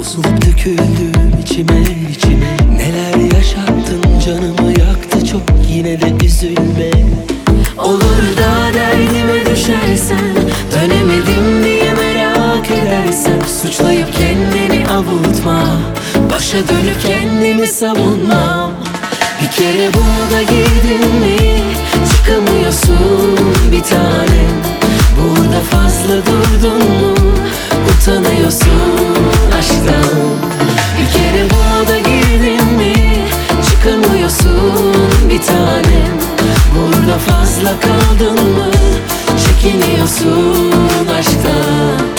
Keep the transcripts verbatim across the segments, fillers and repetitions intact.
bozulup döküldüm içime içime. Neler yaşattın, canımı yaktı çok, yine de üzülme. Olur da derdime düşersen, dönemedim diye merak edersen, suçlayıp kendini avutma, başa dönüp kendimi savunmam. Bir kere burada girdin mi çıkamıyorsun bir tanem. Burada fazla durdun mu utanıyorsun aşktan. Bir kere burada girdin mi çıkamıyorsun bir tanem. Burada fazla kaldın mı çekiniyorsun aşktan.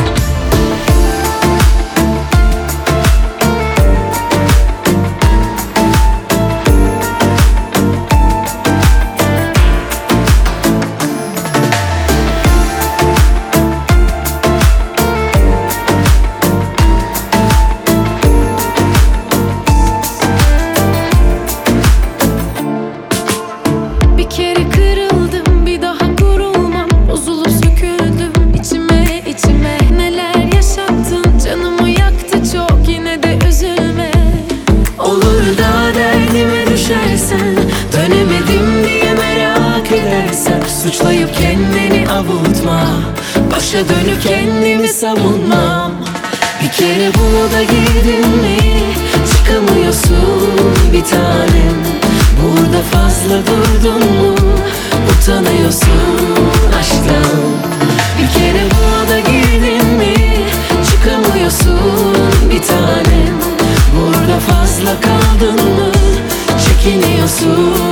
Dönemedim diye merak edersen, suçlayıp kendini avutma, başa dönüp kendimi savunmam. Bir kere burada girdin mi çıkamıyorsun bir tanem. Burada fazla durdun mu utanıyorsun aşktan. Bir kere burada girdin mi çıkamıyorsun bir tanem. Burada fazla kaldın mı çekiniyorsun